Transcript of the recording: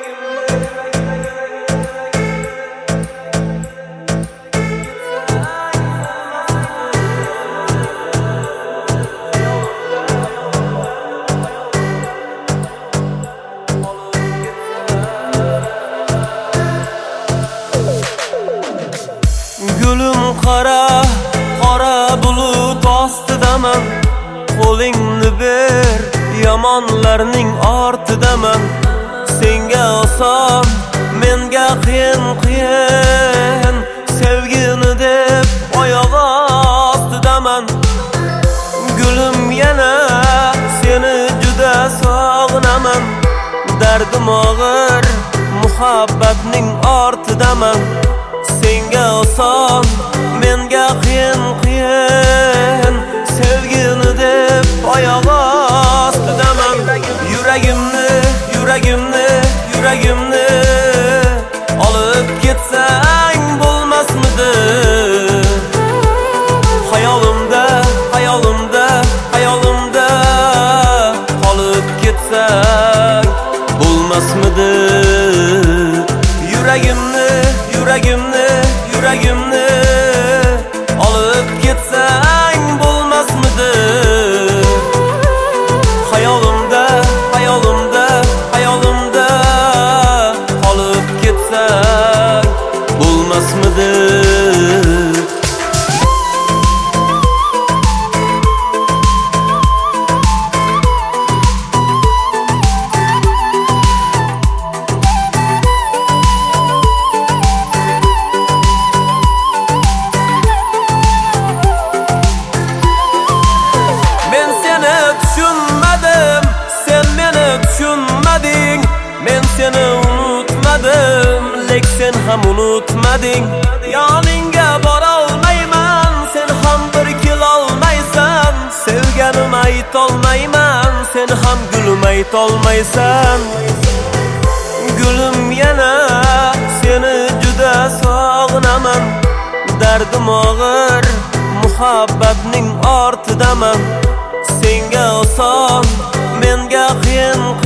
Gülüm qara, qara bulut ostidaman. Qo'lingni ber, yomonlarning ortidaman. Senga oson, menga qiyin. Sevgini deb oyoq ostidaman. Gülüm yana seni juda sog'inaman. Dardim og'ir, muhabbatning ortidaman. Senga oson, menga qiyin. Sevgini deb oyoq ostidaman. Yuragimni olib ketsang bo'lmasmidi? Hayolimda qolib ketsang bo'lmasmidi? Yuragimni olib ketsang bo'lmasmidi? Hayolimda qolib ketsang bo'lmasmidi? Men seni unutmadim, lek sen ham unutmading. Yoningga bora olmayman, sen ham bir kelolmaysan. Sevganim aytolmayman, sen ham gulim aytolmaysan. Gulum yana seni juda sog'inaman. Dardim og'ir, muhabbatning ortidaman. Senga oson, menga qiyin.